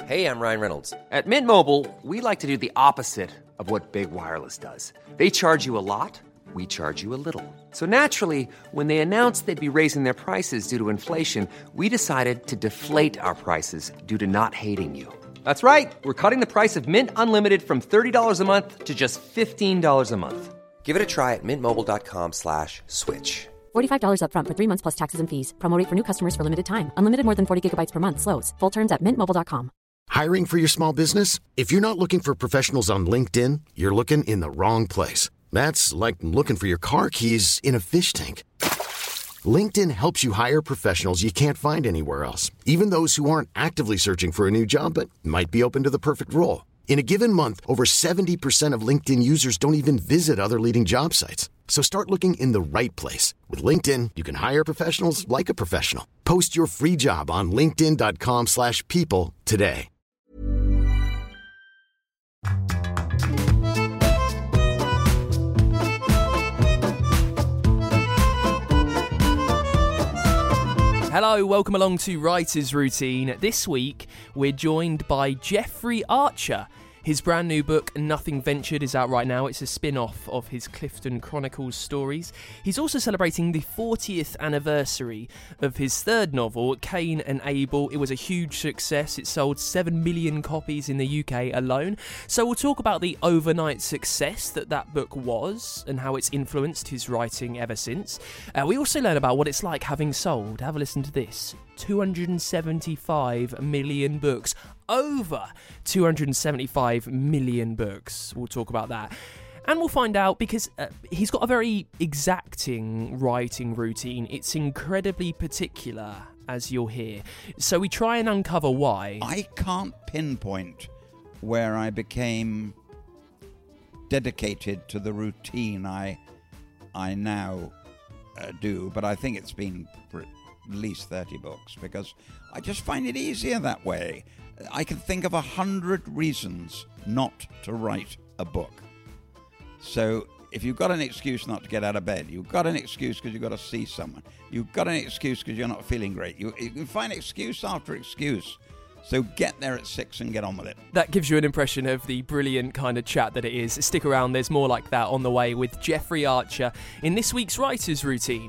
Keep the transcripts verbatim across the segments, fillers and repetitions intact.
Hey, I'm Ryan Reynolds. At Mint Mobile, we like to do the opposite of what Big Wireless does. They charge you a lot, we charge you a little. So naturally, when they announced they'd be raising their prices due to inflation, we decided to deflate our prices due to not hating you. That's right. We're cutting the price of Mint Unlimited from thirty dollars a month to just fifteen dollars a month. Give it a try at mintmobile.com slash switch. forty-five dollars up front for three months plus taxes and fees. Promo rate for new customers for limited time. Unlimited more than forty gigabytes per month slows. Full terms at mint mobile dot com. Hiring for your small business? If you're not looking for professionals on LinkedIn, you're looking in the wrong place. That's like looking for your car keys in a fish tank. LinkedIn helps you hire professionals you can't find anywhere else, even those who aren't actively searching for a new job but might be open to the perfect role. In a given month, over seventy percent of LinkedIn users don't even visit other leading job sites. So start looking in the right place. With LinkedIn, you can hire professionals like a professional. Post your free job on linkedin.com slash people today. Hello, welcome along to Writer's Routine. This week, we're joined by Jeffrey Archer. His brand new book, Nothing Ventured, is out right now. It's a spin-off of his Clifton Chronicles stories. He's also celebrating the fortieth anniversary of his third novel, Cain and Abel. It was a huge success. It sold seven million copies in the U K alone. So we'll talk about the overnight success that that book was and how it's influenced his writing ever since. Uh, we also learn about what it's like having sold, have a listen to this, two hundred seventy-five million books. Over two hundred seventy-five million books. We'll talk about that. And we'll find out, because uh, he's got a very exacting writing routine. It's incredibly particular, as you'll hear. So we try and uncover why. I can't pinpoint where I became dedicated to the routine I, I now uh, do, but I think it's been for at least thirty books, because I just find it easier that way. I can think of a hundred reasons not to write a book. So if you've got an excuse not to get out of bed, you've got an excuse because you've got to see someone, you've got an excuse because you're not feeling great, you, you can find excuse after excuse. So get there at six and get on with it. That gives you an impression of the brilliant kind of chat that it is. Stick around, there's more like that on the way with Jeffrey Archer in this week's Writer's Routine.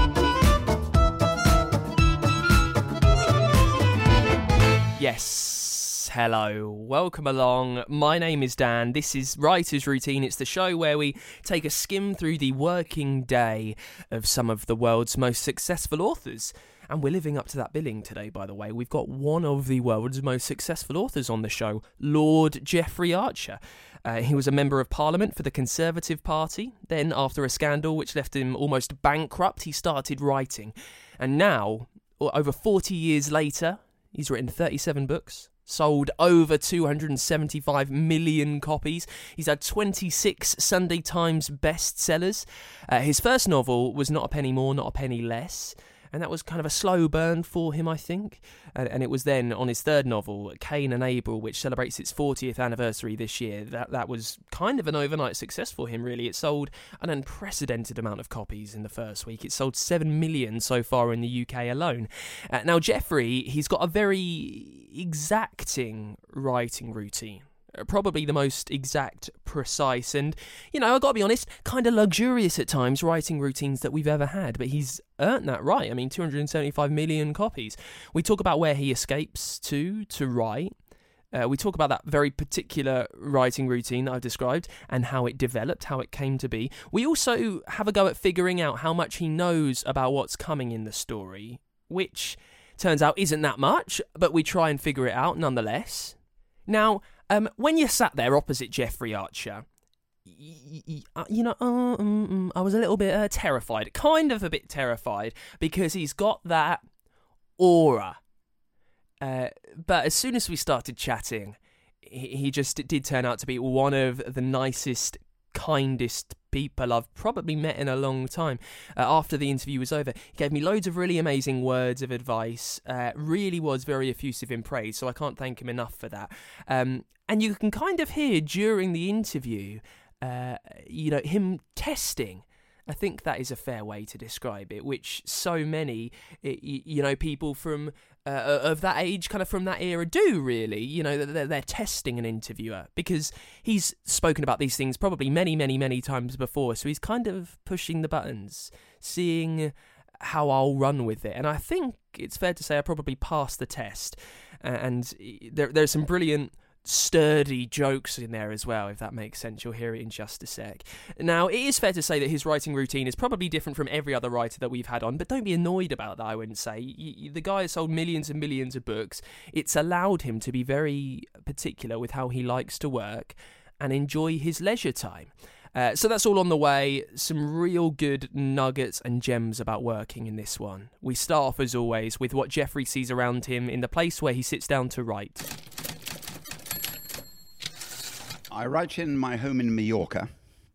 Yes, hello, welcome along. My name is Dan. This is Writer's Routine. It's the show where we take a skim through the working day of some of the world's most successful authors. And we're living up to that billing today, by the way. We've got one of the world's most successful authors on the show, Lord Jeffrey Archer. Uh, he was a member of Parliament for the Conservative Party. Then, after a scandal which left him almost bankrupt, he started writing. And now, over forty years later, he's written thirty-seven books, sold over two hundred seventy-five million copies. He's had twenty-six Sunday Times bestsellers. Uh, his first novel was Not a Penny More, Not a Penny Less. And that was kind of a slow burn for him, I think. And, and it was then on his third novel, Cain and Abel, which celebrates its fortieth anniversary this year. That that was kind of an overnight success for him, really. It sold an unprecedented amount of copies in the first week. It sold seven million so far in the U K alone. Uh, now, Jeffrey, he's got a very exacting writing routine. Probably the most exact, precise, and, you know, I've got to be honest, kind of luxurious at times writing routines that we've ever had, but he's earned that right. I mean, two hundred seventy-five million copies. We talk about where he escapes to, to write. Uh, we talk about that very particular writing routine that I've described and how it developed, how it came to be. We also have a go at figuring out how much he knows about what's coming in the story, which turns out isn't that much, but we try and figure it out nonetheless. Now, Um, when you sat there opposite Jeffrey Archer, y- y- y- you know, uh, mm, mm, I was a little bit uh, terrified, kind of a bit terrified, because he's got that aura. Uh, but as soon as we started chatting, he, he just did turn out to be one of the nicest, kindest people I've probably met in a long time. Uh, after the interview was over, he gave me loads of really amazing words of advice, uh, really was very effusive in praise, so I can't thank him enough for that. Um, and you can kind of hear during the interview, uh, you know, him testing. I think that is a fair way to describe it, which so many, you know, people from uh, of that age, kind of from that era, do really. You know, they're, they're testing an interviewer because he's spoken about these things probably many, many, many times before. So he's kind of pushing the buttons, seeing how I'll run with it. And I think it's fair to say I probably passed the test. And there, there's some brilliant, sturdy jokes in there as well, if that makes sense. You'll hear it in just a sec. Now, it is fair to say that his writing routine is probably different from every other writer that we've had on, but don't be annoyed about that, I wouldn't say. Y- the guy has sold millions and millions of books. It's allowed him to be very particular with how he likes to work and enjoy his leisure time. Uh, so that's all on the way. Some real good nuggets and gems about working in this one. We start off, as always, with what Jeffrey sees around him in the place where he sits down to write. I write in my home in Mallorca,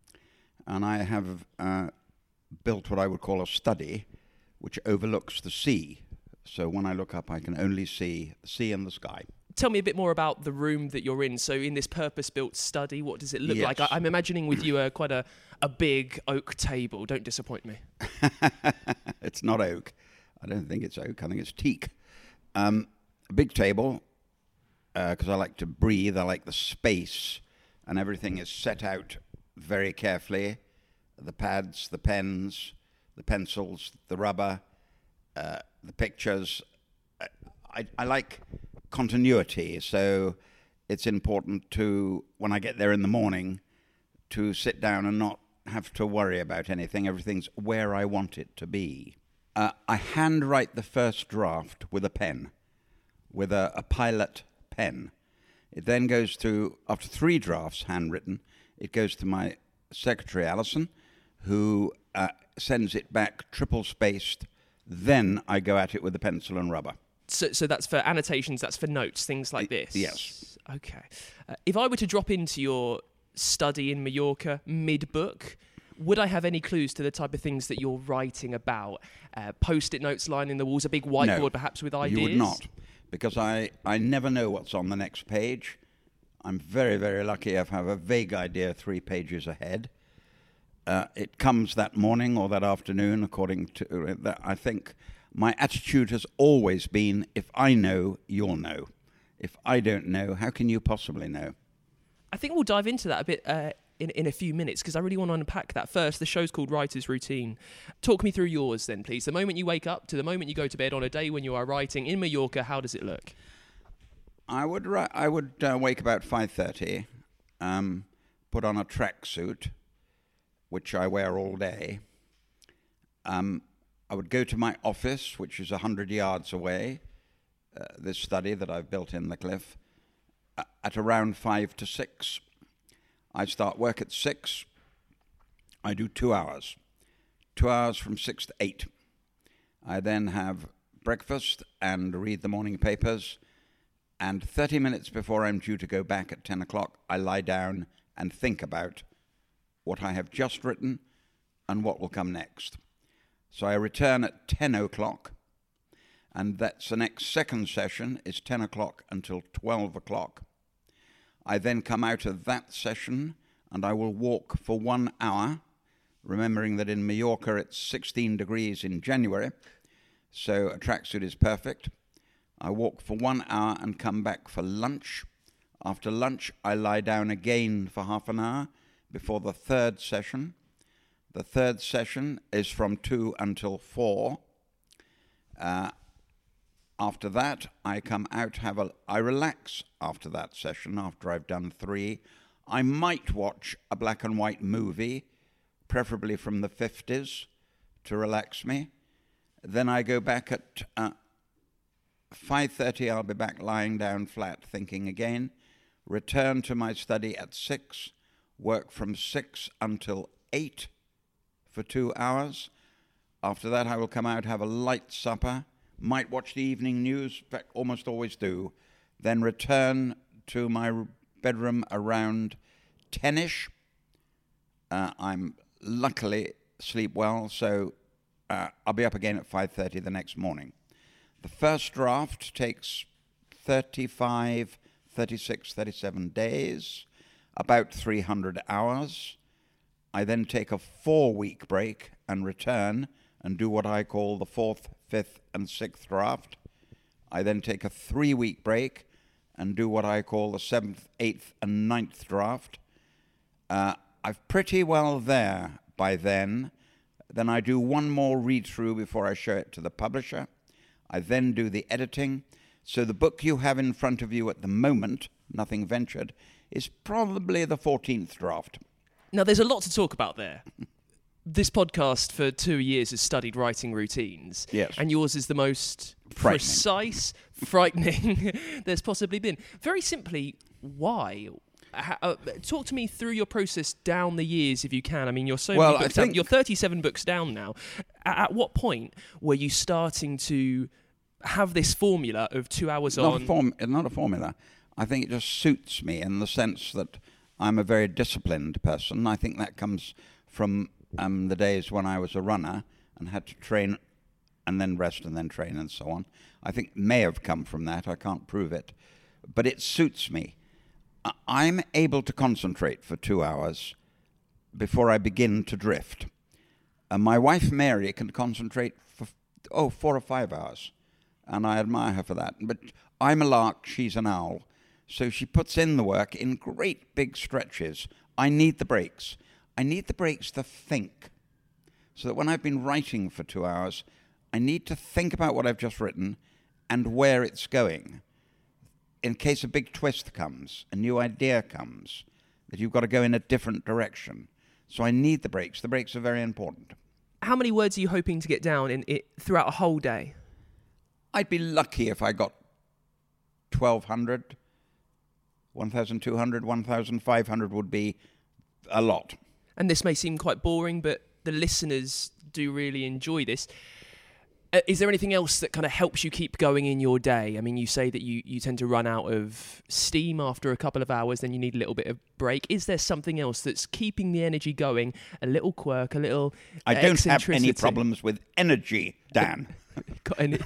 and I have uh, built what I would call a study, which overlooks the sea. So when I look up, I can only see the sea and the sky. Tell me a bit more about the room that you're in. So in this purpose-built study, what does it look yes. like? I, I'm imagining with you a, quite a, a big oak table. Don't disappoint me. It's not oak. I don't think it's oak. I think it's teak. Um, a big table, because uh, I like to breathe. I like the space, and everything is set out very carefully. The pads, the pens, the pencils, the rubber, uh, the pictures. I, I like continuity, so it's important to, when I get there in the morning, to sit down and not have to worry about anything. Everything's where I want it to be. Uh, I handwrite the first draft with a pen, with a, a Pilot pen. It then goes to, after three drafts handwritten, it goes to my secretary, Alison, who uh, sends it back triple-spaced. Then I go at it with a pencil and rubber. So, so that's for annotations, that's for notes, things like this? Yes. Okay. Uh, if I were to drop into your study in Mallorca mid-book, would I have any clues to the type of things that you're writing about? Uh, Post-it notes lining the walls, a big whiteboard no, perhaps with ideas? You would not, because I, I never know what's on the next page. I'm very, very lucky I have a vague idea three pages ahead. Uh, it comes that morning or that afternoon, according to uh, that. I think my attitude has always been, if I know, you'll know. If I don't know, how can you possibly know? I think we'll dive into that a bit uh, in, in a few minutes, because I really want to unpack that. First, the show's called Writer's Routine. Talk me through yours then, please. The moment you wake up to the moment you go to bed on a day when you are writing in Mallorca, how does it look? I would ri- I would uh, wake about five thirty, um, put on a tracksuit, which I wear all day. Um, I would go to my office, which is one hundred yards away, uh, this study that I've built in the cliff, uh, at around five to six. I start work at six. I do two hours. Two hours from six to eight. I then have breakfast and read the morning papers. And thirty minutes before I'm due to go back at ten o'clock, I lie down and think about what I have just written and what will come next. So I return at ten o'clock, and that's the next second session is ten o'clock until twelve o'clock. I then come out of that session, and I will walk for one hour, remembering that in Mallorca it's sixteen degrees in January, so a tracksuit is perfect. I walk for one hour and come back for lunch. After lunch, I lie down again for half an hour before the third session. The third session is from two until four. Uh, after that, I come out, have a, I relax after that session, after I've done three. I might watch a black and white movie, preferably from the fifties, to relax me. Then I go back at uh, five thirty, I'll be back lying down flat, thinking again. Return to my study at six, work from six until eight for two hours. After that, I will come out, have a light supper, might watch the evening news, in fact, almost always do, then return to my bedroom around ten-ish. Uh, I'm luckily sleep well, so uh, I'll be up again at five thirty the next morning. The first draft takes thirty-five, thirty-six, thirty-seven days, about three hundred hours. I then take a four-week break and return and do what I call the fourth, fifth, and sixth draft. I then take a three-week break and do what I call the seventh, eighth, and ninth draft. Uh, I'm pretty well there by then. Then I do one more read-through before I show it to the publisher. I then do the editing. So the book you have in front of you at the moment, Nothing Ventured, is probably the fourteenth draft. Now, there's a lot to talk about there. This podcast for two years has studied writing routines. Yes. And yours is the most Frightening. precise, frightening there's possibly been. Very simply, why? Uh, talk to me through your process down the years, if you can. I mean, you're so well, many books I think down. You're thirty-seven books down now. At, at what point were you starting to have this formula of two hours not on? A form, not a formula. I think it just suits me in the sense that I'm a very disciplined person. I think that comes from um, the days when I was a runner and had to train and then rest and then train and so on. I think it may have come from that. I can't prove it. But it suits me. I'm able to concentrate for two hours before I begin to drift. Uh, my wife, Mary, can concentrate for, oh, four or five hours. And I admire her for that. But I'm a lark, she's an owl. So she puts in the work in great big stretches. I need the breaks. I need the breaks to think. So that when I've been writing for two hours, I need to think about what I've just written and where it's going. In case a big twist comes, a new idea comes, that you've got to go in a different direction. So I need the breaks. The breaks are very important. How many words are you hoping to get down in it throughout a whole day? I'd be lucky if I got twelve hundred, one thousand two hundred, one thousand five hundred would be a lot. And this may seem quite boring, but the listeners do really enjoy this. Uh, is there anything else that kind of helps you keep going in your day? I mean, you say that you, you tend to run out of steam after a couple of hours, then you need a little bit of break. Is there something else that's keeping the energy going? A little quirk, a little I don't have eccentricity? any problems with energy, Dan. Got any?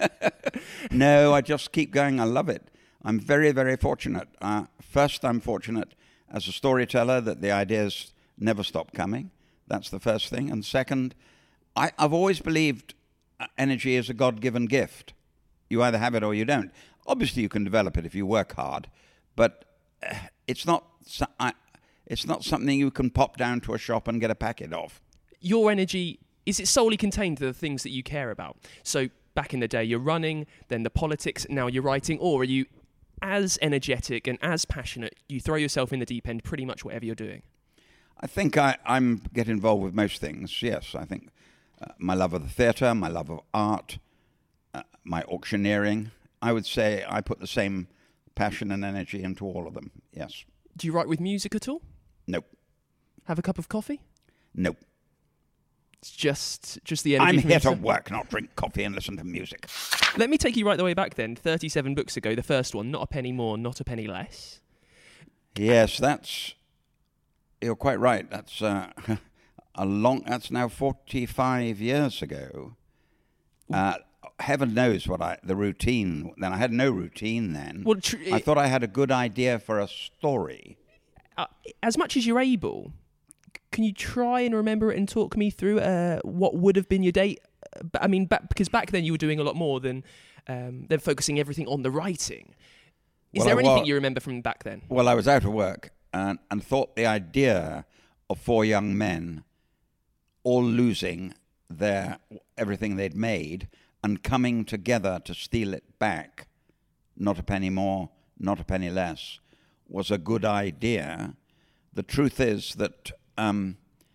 No, I just keep going. I love it. I'm very, very fortunate. Uh, first, I'm fortunate as a storyteller that the ideas never stop coming. That's the first thing. And second, I, I've always believed energy is a God-given gift. You either have it or you don't. Obviously, you can develop it if you work hard, but it's not it's not something you can pop down to a shop and get a packet of. Your energy, is it solely contained to the things that you care about? So back in the day, you're running, then the politics, now you're writing, or are you as energetic and as passionate, you throw yourself in the deep end pretty much whatever you're doing? I think I I'm get involved with most things, yes. I think Uh, my love of the theatre, my love of art, uh, my auctioneering. I would say I put the same passion and energy into all of them, yes. Do you write with music at all? Nope. Have a cup of coffee? Nope. It's just just the energy. I'm from here to inside. work, not drink coffee and listen to music. Let me take you right the way back then. thirty-seven books ago, the first one, Not a Penny More, Not a Penny Less. Yes, that's... You're quite right. That's... Uh, A long, that's now forty-five years ago. Uh, heaven knows what I, the routine, then I had no routine then. Well, tr- I thought I had a good idea for a story. Uh, as much as you're able, can you try and remember it and talk me through uh, what would have been your day? I mean, back, because back then you were doing a lot more than, um, than focusing everything on the writing. Is Well, there I anything wa- you remember from back then? Well, I was out of work and, and thought the idea of four young men all losing their everything they'd made and coming together to steal it back, not a penny more, not a penny less, was a good idea. The truth is that um,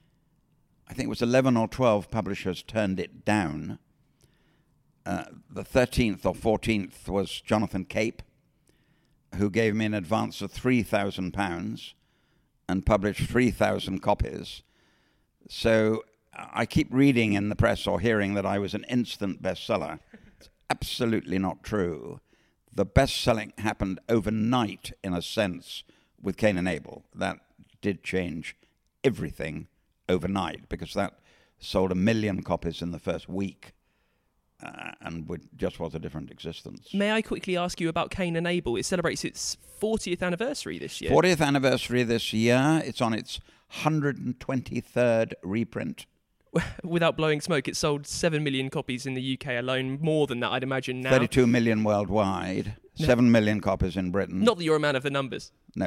I think it was eleven or twelve publishers turned it down. Uh, the thirteenth or fourteenth was Jonathan Cape, who gave me an advance of three thousand pounds and published three thousand copies. So I keep reading in the press or hearing that I was an instant bestseller. It's absolutely not true. The best-selling happened overnight, in a sense, with Cain and Abel. That did change everything overnight, because that sold a million copies in the first week, uh, and would, just was a different existence. May I quickly ask you about Cain and Abel? It celebrates its fortieth anniversary this year. fortieth anniversary this year. It's on its one hundred twenty-third reprint. without blowing smoke, it sold seven million copies in the U K alone, more than that, I'd imagine now. thirty-two million worldwide, no. seven million copies in Britain. Not that you're a man of the numbers. No.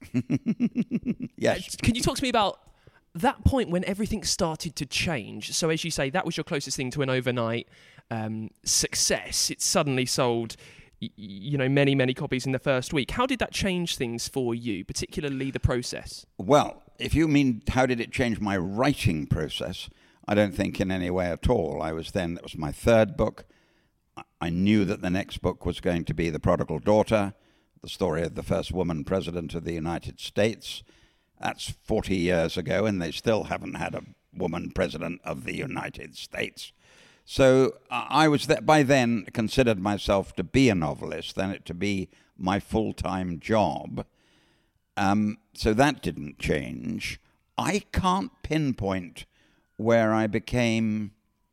Yes. Uh, can you talk to me about that point when everything started to change? So as you say, that was your closest thing to an overnight um, success. It suddenly sold, y- you know, many, many copies in the first week. How did that change things for you, particularly the process? Well, if you mean how did it change my writing process, I don't think in any way at all. I was then, that was my third book. I knew that the next book was going to be The Prodigal Daughter, the story of the first woman president of the United States. That's forty years ago, and they still haven't had a woman president of the United States. So uh, I was th- by then considered myself to be a novelist, then it to be my full-time job. Um, so that didn't change. I can't pinpoint where I became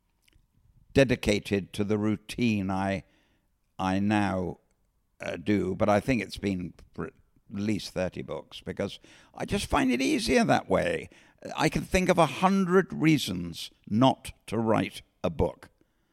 dedicated to the routine I I now uh, do, but I think it's been for at least thirty books, because I just find it easier that way. I can think of a hundred reasons not to write a book.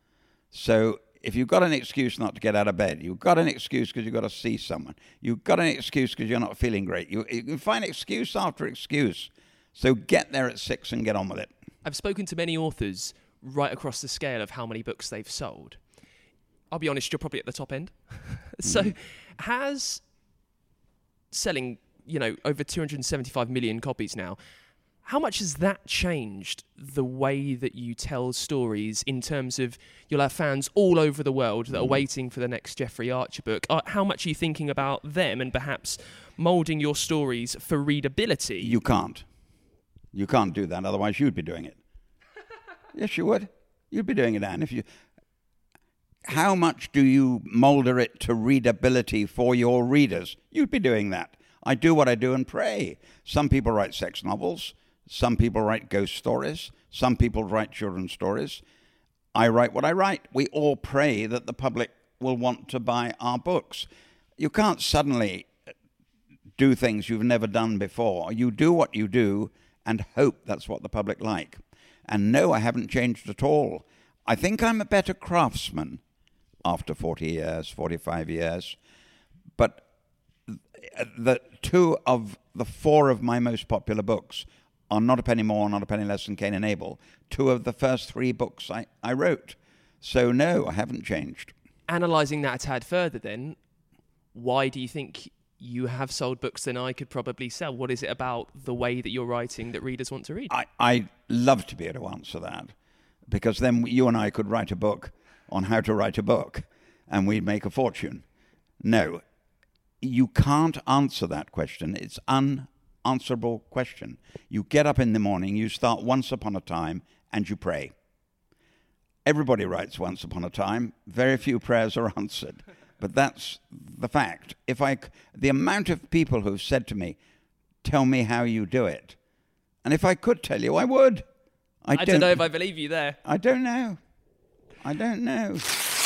So if you've got an excuse not to get out of bed, you've got an excuse because you've got to see someone, you've got an excuse because you're not feeling great, you, you can find excuse after excuse. So get there at six and get on with it. I've spoken to many authors right across the scale of how many books they've sold. I'll be honest, you're probably at the top end. So mm. has selling, you know, over two hundred seventy-five million copies now, how much has that changed the way that you tell stories in terms of you'll have fans all over the world that are waiting for the next Jeffrey Archer book? Uh, how much are you thinking about them and perhaps moulding your stories for readability? You can't. You can't do that, otherwise you'd be doing it. Yes, you would. You'd be doing it, Anne. If you, how much do you moulder it to readability for your readers? You'd be doing that. I do what I do and pray. Some people write sex novels. Some people write ghost stories. Some people write children's stories. I write what I write. We all pray that the public will want to buy our books. You can't suddenly do things you've never done before. You do what you do and hope that's what the public like. And no, I haven't changed at all. I think I'm a better craftsman after forty years, forty-five years. But the two of the four of my most popular books are Not a Penny More, Not a Penny Less than Cain and Abel, two of the first three books I, I wrote. So no, I haven't changed. Analysing that a tad further then, why do you think you have sold books than I could probably sell? What is it about the way that you're writing that readers want to read? I, I'd love to be able to answer that, because then you and I could write a book on how to write a book, and we'd make a fortune. No, you can't answer that question. It's unanswerable question. You get up in the morning, you start Once Upon a Time, and you pray. Everybody writes Once Upon a Time. Very few prayers are answered. But that's the fact. If I, the amount of people who've said to me, tell me how you do it. And if I could tell you, I would. I, I don't, don't know if I believe you there. I don't know. I don't know.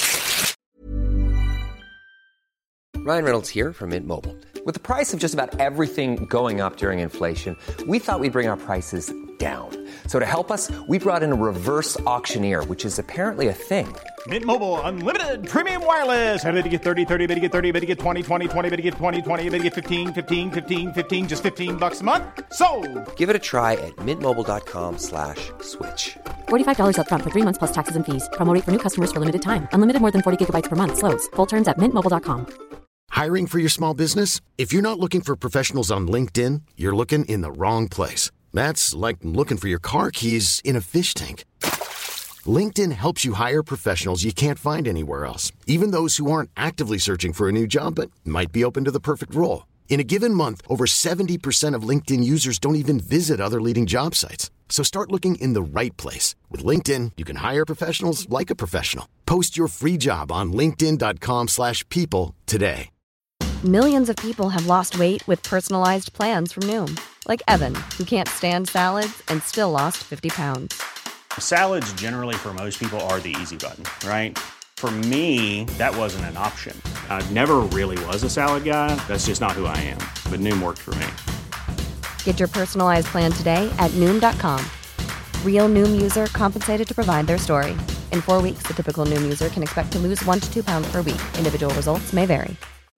Ryan Reynolds here from Mint Mobile. With the price of just about everything going up during inflation, we thought we'd bring our prices down. So to help us, we brought in a reverse auctioneer, which is apparently a thing. Mint Mobile Unlimited Premium Wireless. How to get thirty, thirty, how to get thirty, how to get twenty, twenty, twenty, how to get twenty, twenty, how to get fifteen, fifteen, fifteen, fifteen, just fifteen bucks a month? Sold! Give it a try at mintmobile.com slash switch. forty-five dollars up front for three months plus taxes and fees. Promo rate for new customers for limited time. Unlimited more than forty gigabytes per month. Slows full terms at mint mobile dot com. Hiring for your small business? If you're not looking for professionals on LinkedIn, you're looking in the wrong place. That's like looking for your car keys in a fish tank. LinkedIn helps you hire professionals you can't find anywhere else, even those who aren't actively searching for a new job but might be open to the perfect role. In a given month, over seventy percent of LinkedIn users don't even visit other leading job sites. So start looking in the right place. With LinkedIn, you can hire professionals like a professional. Post your free job on linkedin dot com slash people today. Millions of people have lost weight with personalized plans from Noom. Like Evan, who can't stand salads and still lost fifty pounds. Salads generally for most people are the easy button, right? For me, that wasn't an option. I never really was a salad guy. That's just not who I am. But Noom worked for me. Get your personalized plan today at Noom dot com. Real Noom user compensated to provide their story. In four weeks, the typical Noom user can expect to lose one to two pounds per week. Individual results may vary.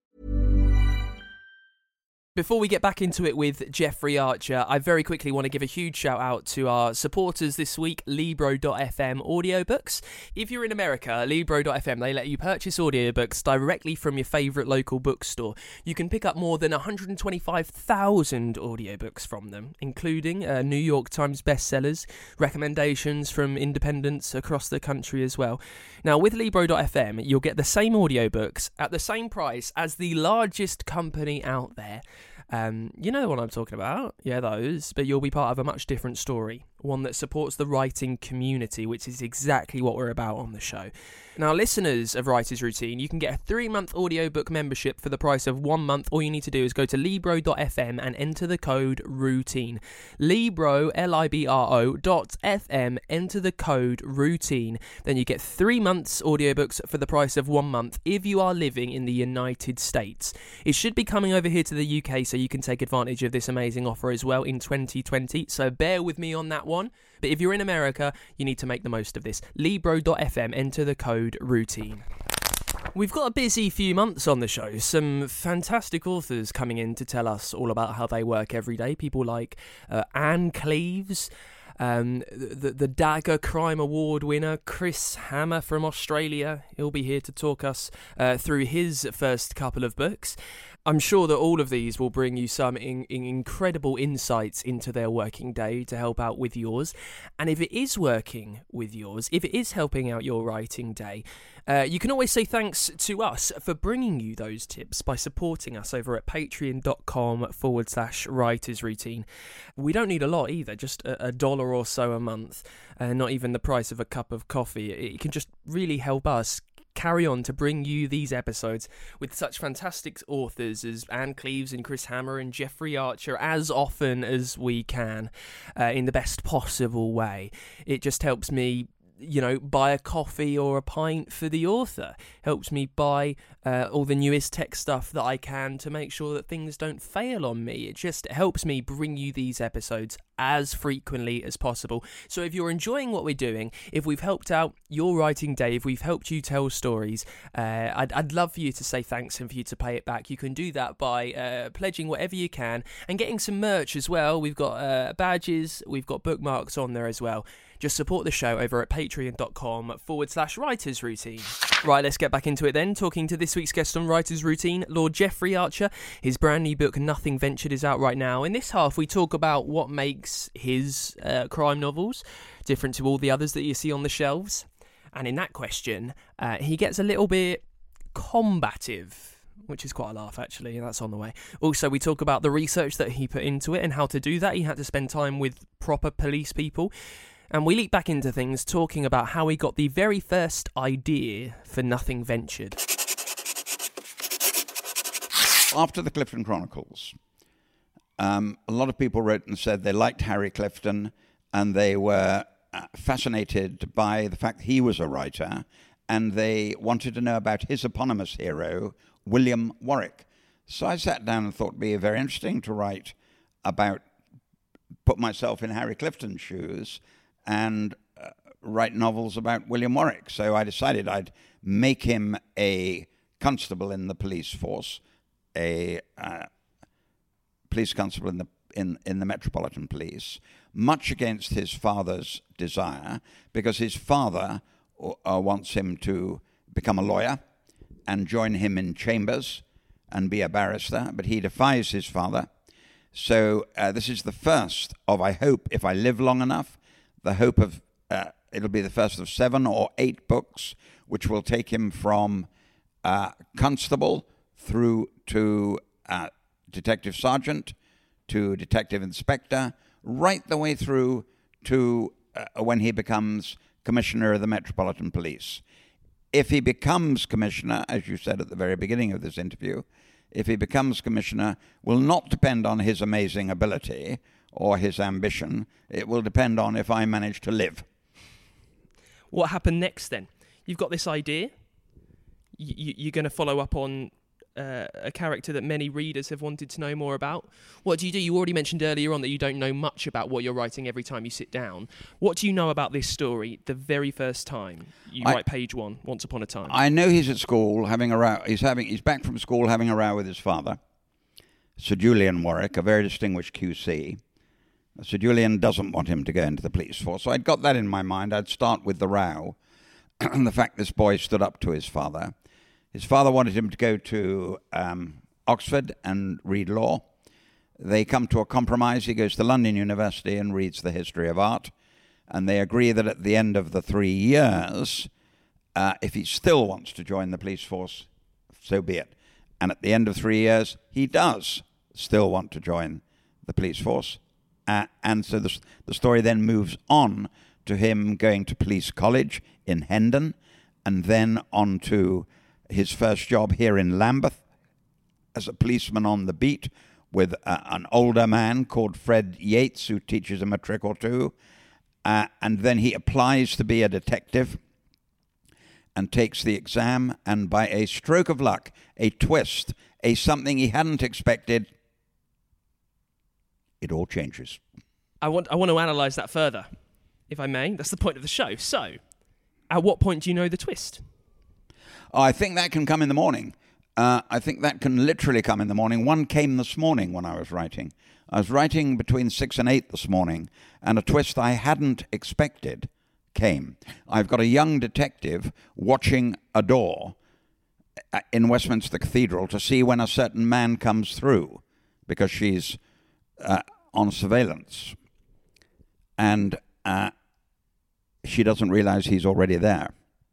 Before we get back into it with Jeffrey Archer, I very quickly want to give a huge shout out to our supporters this week, Libro dot f m audiobooks. If you're in America, Libro dot f m, they let you purchase audiobooks directly from your favourite local bookstore. You can pick up more than one hundred twenty-five thousand audiobooks from them, including uh, New York Times bestsellers, recommendations from independents across the country as well. Now, with Libro dot f m, you'll get the same audiobooks at the same price as the largest company out there. Um, you know the one I'm talking about? Yeah, those. But you'll be part of a much different story. One that supports the writing community, which is exactly what we're about on the show. Now, listeners of Writer's Routine, you can get a three-month audiobook membership for the price of one month. All you need to do is go to Libro dot f m and enter the code ROUTINE. Libro, L I B R O, dot F M, enter the code ROUTINE. Then you get three months audiobooks for the price of one month if you are living in the United States. It should be coming over here to the U K, so you can take advantage of this amazing offer as well in twenty twenty. So bear with me on that one. But if you're in America, you need to make the most of this. Libro dot f m, enter the code ROUTINE. We've got a busy few months on the show. Some fantastic authors coming in to tell us all about how they work every day. People like uh, Anne Cleeves, um, the, the Dagger Crime Award winner, Chris Hammer from Australia. He'll be here to talk us uh, through his first couple of books. I'm sure that all of these will bring you some in, in incredible insights into their working day to help out with yours. And if it is working with yours, if it is helping out your writing day, uh, you can always say thanks to us for bringing you those tips by supporting us over at patreon.com forward slash writers routine. We don't need a lot either, just a, a dollar or so a month, uh, not even the price of a cup of coffee. It can just really help us carry on to bring you these episodes with such fantastic authors as Anne Cleeves and Chris Hammer and Jeffrey Archer as often as we can, uh, in the best possible way. It just helps me, you know, buy a coffee or a pint for the author. Helps me buy uh, all the newest tech stuff that I can to make sure that things don't fail on me. It just helps me bring you these episodes as frequently as possible. So if you're enjoying what we're doing, if we've helped out your writing day, if we've helped you tell stories, uh, I'd, I'd love for you to say thanks and for you to pay it back. You can do that by uh, pledging whatever you can and getting some merch as well. We've got uh, badges, we've got bookmarks on there as well. Just support the show over at patreon.com forward slash writers routine. Right, let's get back into it then. Talking to this week's guest on Writers Routine, Lord Jeffrey Archer. His brand new book, Nothing Ventured, is out right now. In this half, we talk about what makes his uh, crime novels different to all the others that you see on the shelves. And in that question, uh, he gets a little bit combative, which is quite a laugh, actually, and that's on the way. Also, we talk about the research that he put into it and how to do that. He had to spend time with proper police people. And we leap back into things, talking about how he got the very first idea for Nothing Ventured. After the Clifton Chronicles, um, a lot of people wrote and said they liked Harry Clifton and they were uh, fascinated by the fact that he was a writer, and they wanted to know about his eponymous hero, William Warwick. So I sat down and thought it'd be very interesting to write about, put myself in Harry Clifton's shoes, and uh, write novels about William Warwick. So I decided I'd make him a constable in the police force, a uh, police constable in the in, in the Metropolitan Police, much against his father's desire, because his father uh, wants him to become a lawyer and join him in chambers and be a barrister, but he defies his father. So uh, this is the first of, I hope, if I live long enough, the hope of, uh, it'll be the first of seven or eight books, which will take him from uh, constable through to uh, detective sergeant, to detective inspector, right the way through to uh, when he becomes commissioner of the Metropolitan Police. If he becomes commissioner, as you said at the very beginning of this interview, if he becomes commissioner, will not depend on his amazing ability or his ambition. It will depend on if I manage to live. What happened next then? You've got this idea. You, you're going to follow up on uh, a character that many readers have wanted to know more about. What do you do? You already mentioned earlier on that you don't know much about what you're writing every time you sit down. What do you know about this story the very first time you I, write page one, Once Upon a Time? I know he's at school having a row. He's having. He's back from school having a row with his father, Sir Julian Warwick, a very distinguished Q C. Sir Julian doesn't want him to go into the police force. So I'd got that in my mind. I'd start with the row and the fact this boy stood up to his father. His father wanted him to go to um, Oxford and read law. They come to a compromise. He goes to London University and reads the history of art. And they agree that at the end of the three years, uh, if he still wants to join the police force, so be it. And at the end of three years, he does still want to join the police force. Uh, and so the, the story then moves on to him going to police college in Hendon, and then on to his first job here in Lambeth as a policeman on the beat with uh, an older man called Fred Yates, who teaches him a trick or two. Uh, and then he applies to be a detective and takes the exam, and by a stroke of luck, a twist, a something he hadn't expected, it all changes. I want I want to analyse that further, if I may. That's the point of the show. So, at what point do you know the twist? Oh, I think that can come in the morning. Uh, I think that can literally come in the morning. One came this morning when I was writing. I was writing between six and eight this morning, and a twist I hadn't expected came. I've got a young detective watching a door in Westminster Cathedral to see when a certain man comes through, because she's uh, on surveillance. And uh, she doesn't realize he's already there.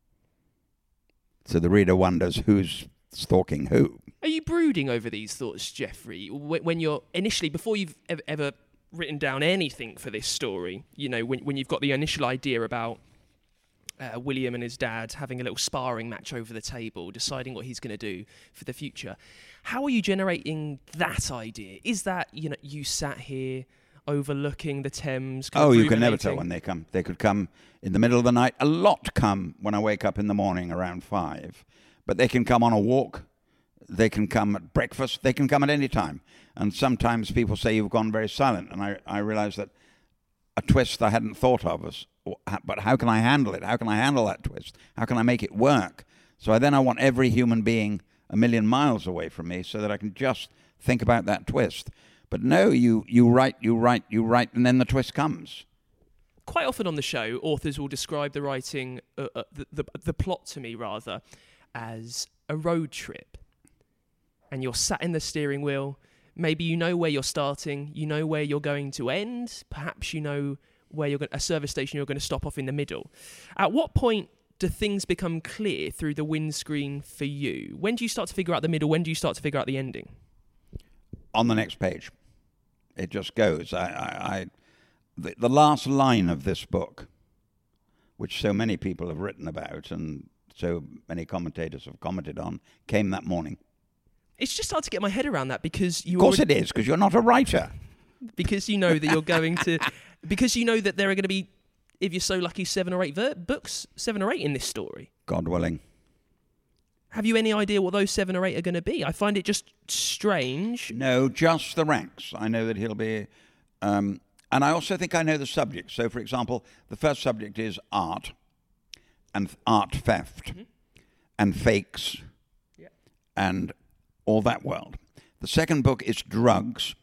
So the reader wonders who's stalking who. Are you brooding over these thoughts, Geoffrey? When you're initially, before you've ever, ever written down anything for this story, you know, when, when you've got the initial idea about uh, William and his dad having a little sparring match over the table, deciding what he's going to do for the future, how are you generating that idea? Is that, you know, you sat here overlooking the Thames? Oh, you can never tell when they come. They could come in the middle of the night. A lot come when I wake up in the morning around five. But they can come on a walk. They can come at breakfast. They can come at any time. And sometimes people say you've gone very silent. And I, I realize that a twist I hadn't thought of was, but how can I handle it? How can I handle that twist? How can I make it work? So then I want every human being a million miles away from me so that I can just think about that twist. But no, you, you write, you write, you write, and then the twist comes. Quite often on the show, authors will describe the writing, uh, uh, the, the the plot to me rather, as a road trip. And you're sat in the steering wheel. Maybe you know where you're starting. You know where you're going to end. Perhaps you know where you're going, a service station you're going to stop off in the middle. At what point do things become clear through the windscreen for you? When do you start to figure out the middle? When do you start to figure out the ending? On the next page. It just goes. I, I, I the, the last line of this book, which so many people have written about and so many commentators have commented on, came that morning. It's just hard to get my head around that because you. Of course already, it is, because you're not a writer. Because you know that you're going to, because you know that there are going to be, if you're so lucky, seven or eight ver- books, seven or eight in this story. God willing. Have you any idea what those seven or eight are going to be? I find it just strange. No, just the ranks. I know that he'll be... Um, and I also think I know the subject. So, for example, the first subject is art and art theft mm-hmm. and fakes yeah. and all that world. The second book is drugs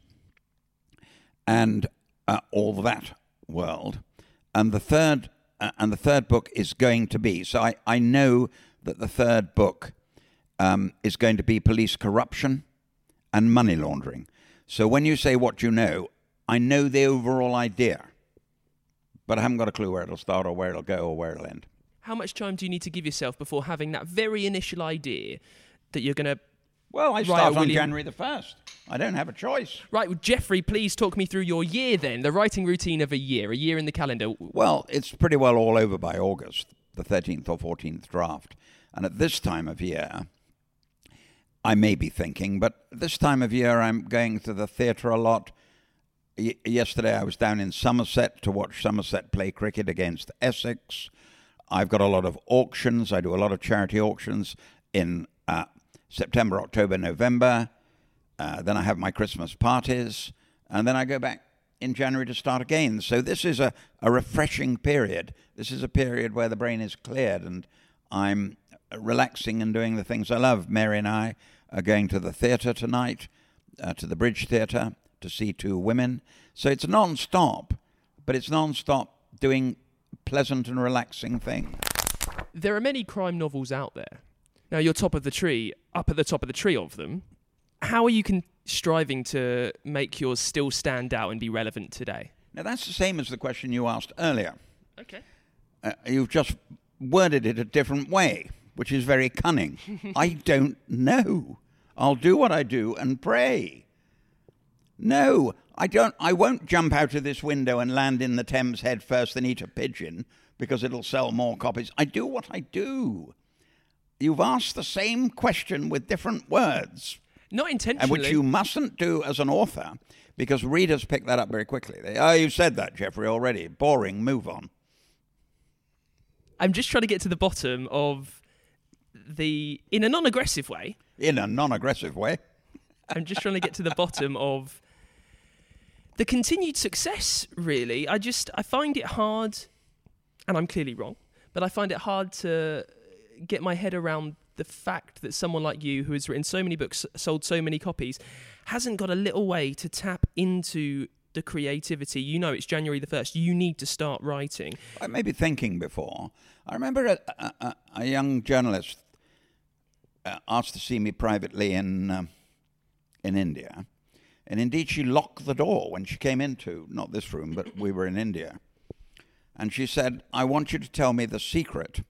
and uh, all that world. And the third uh, and the third book is going to be... So I, I know that the third book... Um, is going to be police corruption and money laundering. So when you say what you know, I know the overall idea, but I haven't got a clue where it'll start or where it'll go or where it'll end. How much time do you need to give yourself before having that very initial idea that you're going to... Well, I start on January the first. I don't have a choice. Right, well, Geoffrey, please talk me through your year then, the writing routine of a year, a year in the calendar. Well, it's pretty well all over by August, the thirteenth or fourteenth draft. And at this time of year... I may be thinking, but this time of year I'm going to the theatre a lot. Y- yesterday I was down in Somerset to watch Somerset play cricket against Essex. I've got a lot of auctions. I do a lot of charity auctions in uh, September, October, November. Uh, then I have my Christmas parties, and then I go back in January to start again. So this is a, a refreshing period. This is a period where the brain is cleared, and I'm relaxing and doing the things I love. Mary and I are going to the theatre tonight, uh, to the Bridge Theatre, to see two women. So it's non-stop, but it's non-stop doing pleasant and relaxing things. There are many crime novels out there. Now, you're top of the tree, up at the top of the tree of them. How are you con- striving to make yours still stand out and be relevant today? Now, that's the same as the question you asked earlier. Okay. Uh, you've just worded it a different way, which is very cunning. I don't know. I'll do what I do and pray. No, I don't. I won't jump out of this window and land in the Thames head first and eat a pigeon because it'll sell more copies. I do what I do. You've asked the same question with different words. Not intentionally. And which you mustn't do as an author, because readers pick that up very quickly. They, oh, you said that, Jeffrey, already. Boring, move on. I'm just trying to get to the bottom of the, in a non-aggressive way. In a non-aggressive way. I'm just trying to get to the bottom of the continued success, really. I just, I find it hard, and I'm clearly wrong, but I find it hard to get my head around the fact that someone like you, who has written so many books, sold so many copies, hasn't got a little way to tap into the creativity. You know, it's January the first. You need to start writing. I may be thinking before. I remember a, a, a young journalist uh, asked to see me privately in uh, in India. And indeed, she locked the door when she came into, not this room, but we were in India. And she said, I want you to tell me the secret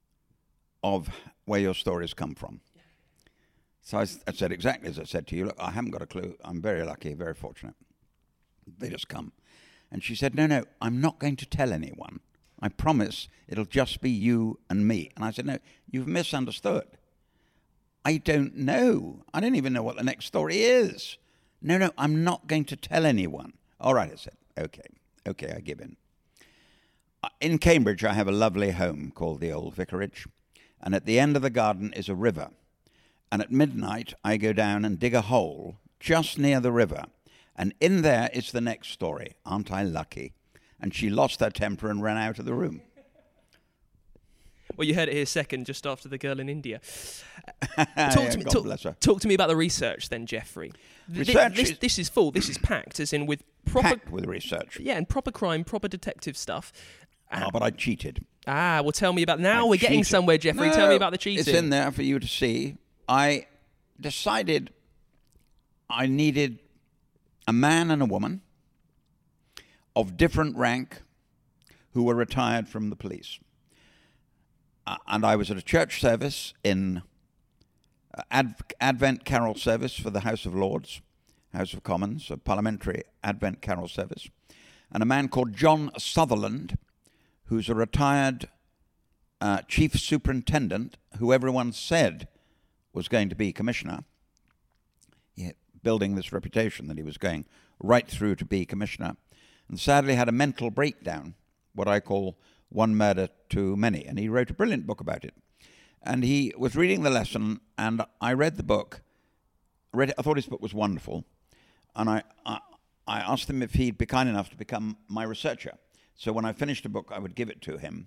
of where your stories come from. So I, I said exactly as I said to you, look, I haven't got a clue. I'm very lucky, very fortunate. They just come. And she said, no, no, I'm not going to tell anyone. I promise it'll just be you and me. And I said, no, you've misunderstood. I don't know. I don't even know what the next story is. No, no, I'm not going to tell anyone. All right, I said, okay, okay, I give in. In Cambridge, I have a lovely home called the Old Vicarage. And at the end of the garden is a river. And at midnight, I go down and dig a hole just near the river. And in there is the next story. Aren't I lucky? And she lost her temper and ran out of the room. Well, you heard it here second, just after the girl in India. Uh, talk, yeah, to me, God talk, bless her. talk to me about the research then, Jeffrey. Research this, is, this is full. This is packed, as in with proper... Packed with research. Yeah, and proper crime, proper detective stuff. Ah, oh, but I cheated. Ah, well, tell me about... Now I we're getting cheated. somewhere, Jeffrey. No, Tell me about the cheating. It's in there for you to see. I decided I needed a man and a woman of different rank who were retired from the police. Uh, and I was at a church service in uh, Ad- Advent Carol service for the House of Lords, House of Commons, a parliamentary Advent Carol service. And a man called John Sutherland, who's a retired uh, chief superintendent, who everyone said was going to be commissioner, he, building this reputation that he was going right through to be commissioner, and sadly had a mental breakdown, what I call one murder too many. And he wrote a brilliant book about it. And he was reading the lesson, and I read the book. Read it, I thought his book was wonderful. And I, I, I asked him if he'd be kind enough to become my researcher. So when I finished a book, I would give it to him.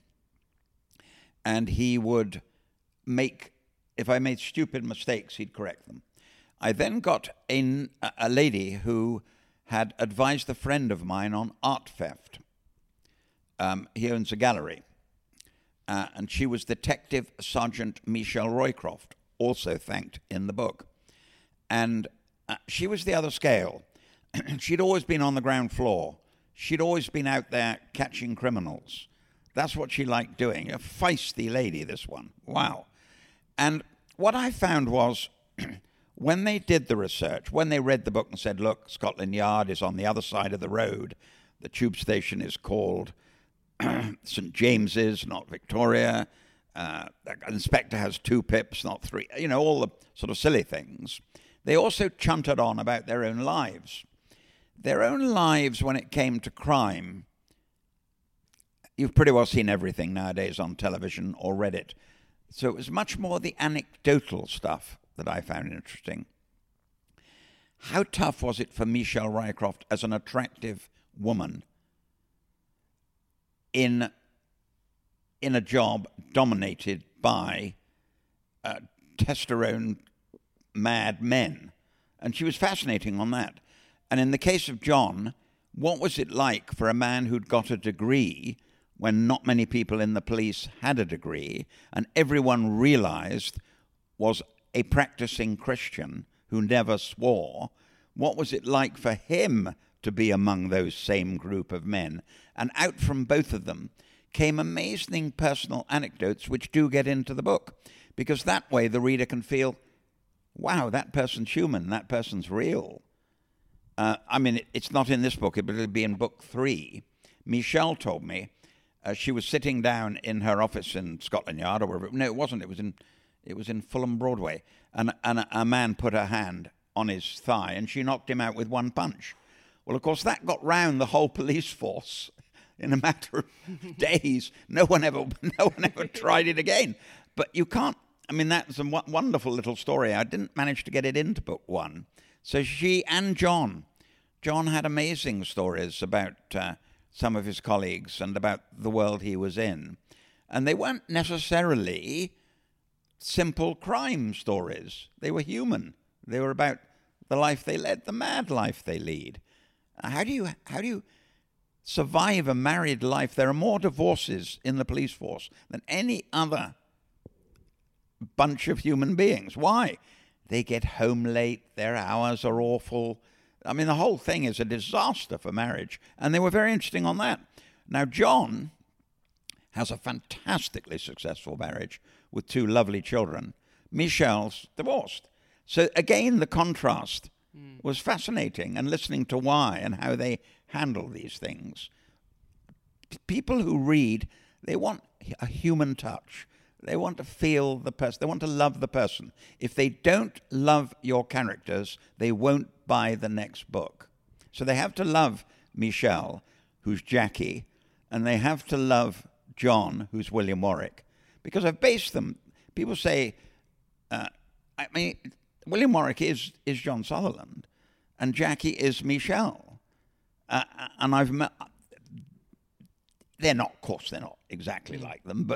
And he would make, if I made stupid mistakes, he'd correct them. I then got a, a lady who had advised a friend of mine on art theft. Um, he owns a gallery. Uh, and she was Detective Sergeant Michelle Roycroft, also thanked in the book. And uh, she was the other scale. She'd always been on the ground floor. She'd always been out there catching criminals. That's what she liked doing. A feisty lady, this one. Wow. And what I found was, when they did the research, when they read the book and said, look, Scotland Yard is on the other side of the road, the tube station is called Saint James's, not Victoria, uh, the inspector has two pips, not three, you know, all the sort of silly things. They also chunted on about their own lives. Their own lives when it came to crime. You've pretty well seen everything nowadays on television or read it. So it was much more the anecdotal stuff that I found interesting. How tough was it for Michelle Rycroft as an attractive woman in in a job dominated by uh, testosterone mad men? And she was fascinating on that. And in the case of John, what was it like for a man who'd got a degree when not many people in the police had a degree, and everyone realized was a practicing Christian who never swore? What was it like for him to be among those same group of men? And out from both of them came amazing personal anecdotes which do get into the book, because that way the reader can feel, wow, that person's human, that person's real. Uh, I mean, it, it's not in this book, but it'll be in book three. Michelle told me uh, she was sitting down in her office in Scotland Yard or wherever. No, it wasn't. It was in it was in Fulham Broadway, and and a, a man put her hand on his thigh, and she knocked him out with one punch. Well, of course, that got round the whole police force in a matter of days. No one ever, no one ever tried it again. But you can't. I mean, that's a w- wonderful little story. I didn't manage to get it into book one. So she and John, John had amazing stories about uh, some of his colleagues and about the world he was in, and they weren't necessarily simple crime stories. They were human. They were about the life they led, the mad life they lead. How do you how do you survive a married life? There are more divorces in the police force than any other bunch of human beings. Why? They get home late, their hours are awful. I mean, the whole thing is a disaster for marriage, and they were very interesting on that. Now, John has a fantastically successful marriage with two lovely children. Michelle's divorced. So again, the contrast mm. was fascinating, and listening to why and how they handle these things. People who read, they want a human touch. They want to feel the person. They want to love the person. If they don't love your characters, they won't buy the next book. So they have to love Michelle, who's Jackie, and they have to love John, who's William Warwick, because I've based them. People say, uh, I mean, William Warwick is, is John Sutherland, and Jackie is Michelle. Uh, and I've met, they're not, of course, they're not exactly mm. like them, but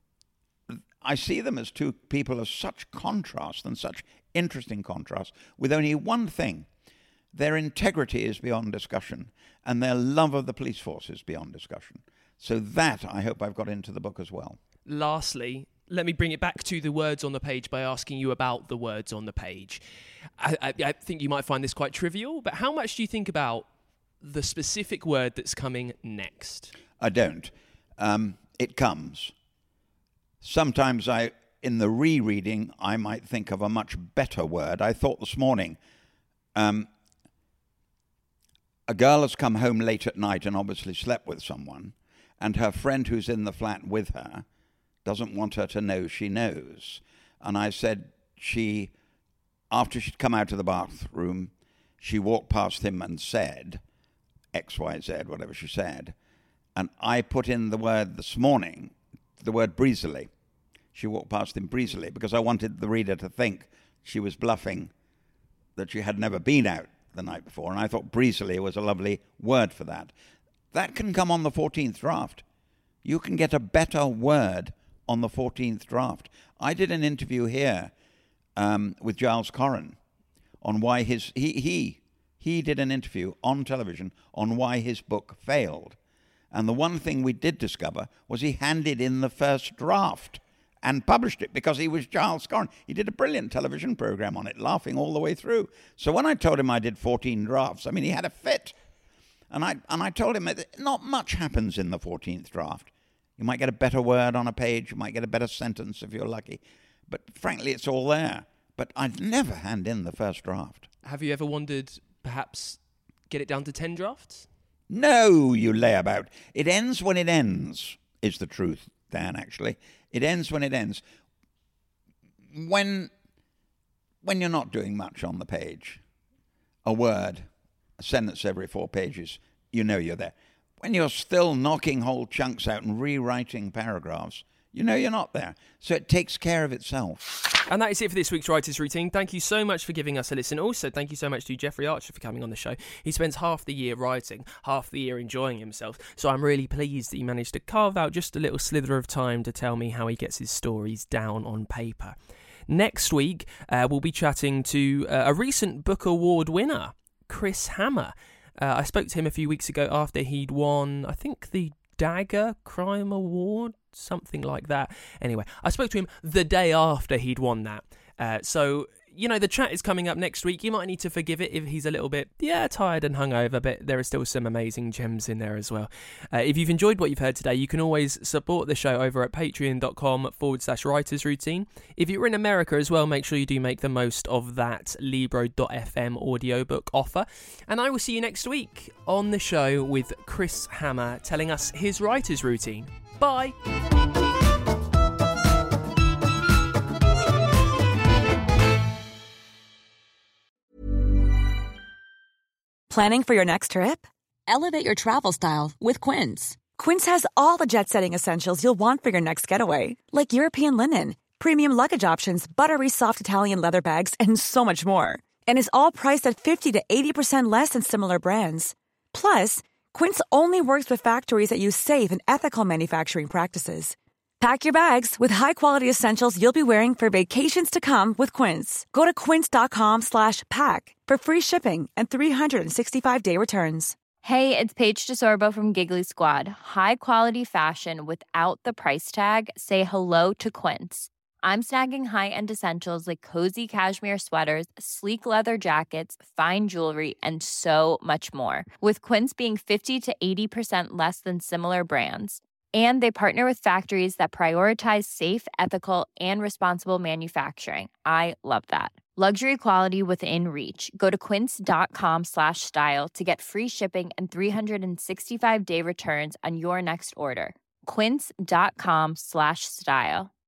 I see them as two people of such contrast and such interesting contrast, with only one thing. Their integrity is beyond discussion, and their love of the police force is beyond discussion. So that, I hope I've got into the book as well. Lastly, let me bring it back to the words on the page by asking you about the words on the page. I, I, I think you might find this quite trivial, but how much do you think about the specific word that's coming next? I don't. Um, it comes. Sometimes I, in the rereading, I might think of a much better word. I thought this morning, um, a girl has come home late at night and obviously slept with someone, and her friend who's in the flat with her doesn't want her to know she knows. And I said she, after she'd come out of the bathroom, she walked past him and said X, Y, Z, whatever she said. And I put in the word this morning, the word breezily. She walked past him breezily, because I wanted the reader to think she was bluffing, that she had never been out the night before, and I thought breezily was a lovely word for that. That can come on the fourteenth draft. You can get a better word on the fourteenth draft. I did an interview here um, with Giles Corran on why his he he he did an interview on television on why his book failed. And the one thing we did discover was he handed in the first draft and published it because he was Giles Corran. He did a brilliant television program on it, laughing all the way through. So when I told him I did fourteen drafts, I mean, he had a fit. And I and I told him that not much happens in the fourteenth draft. You might get a better word on a page, you might get a better sentence if you're lucky. But frankly, it's all there. But I'd never hand in the first draft. Have you ever wondered, perhaps, get it down to ten drafts? No, you layabout. It ends when it ends, is the truth, Dan, actually. It ends when it ends. When, when you're not doing much on the page, a word, a sentence every four pages, you know you're there. When you're still knocking whole chunks out and rewriting paragraphs, You know you're not there. So it takes care of itself. And that is it for this week's Writer's Routine. Thank you so much for giving us a listen. Also, thank you so much to Jeffrey Archer for coming on the show. He spends half the year writing, half the year enjoying himself. So I'm really pleased that he managed to carve out just a little slither of time to tell me how he gets his stories down on paper. Next week, uh, we'll be chatting to uh, a recent Book Award winner, Chris Hammer. Uh, I spoke to him a few weeks ago after he'd won, I think, the Dagger Crime Award, something like that. Anyway, I spoke to him the day after he'd won that. Uh, so, you know, the chat is coming up next week. You might need to forgive it if he's a little bit, yeah, tired and hungover, but there are still some amazing gems in there as well. Uh, if you've enjoyed what you've heard today, you can always support the show over at patreon.com forward slash writers routine. If you're in America as well, make sure you do make the most of that Libro.fm audiobook offer. And I will see you next week on the show with Chris Hammer telling us his writer's routine. Bye! Planning for your next trip? Elevate your travel style with Quince. Quince has all the jet-setting essentials you'll want for your next getaway, like European linen, premium luggage options, buttery soft Italian leather bags, and so much more. And is all priced at fifty to eighty percent less than similar brands. Plus, Quince only works with factories that use safe and ethical manufacturing practices. Pack your bags with high-quality essentials you'll be wearing for vacations to come with Quince. Go to quince.com slash pack for free shipping and three sixty-five day returns. Hey, it's Paige DeSorbo from Giggly Squad. High quality fashion without the price tag. Say hello to Quince. I'm snagging high-end essentials like cozy cashmere sweaters, sleek leather jackets, fine jewelry, and so much more. With Quince being fifty to eighty percent less than similar brands. And they partner with factories that prioritize safe, ethical, and responsible manufacturing. I love that. Luxury quality within reach. Go to quince.com slash style to get free shipping and three sixty-five day returns on your next order. Quince.com slash style.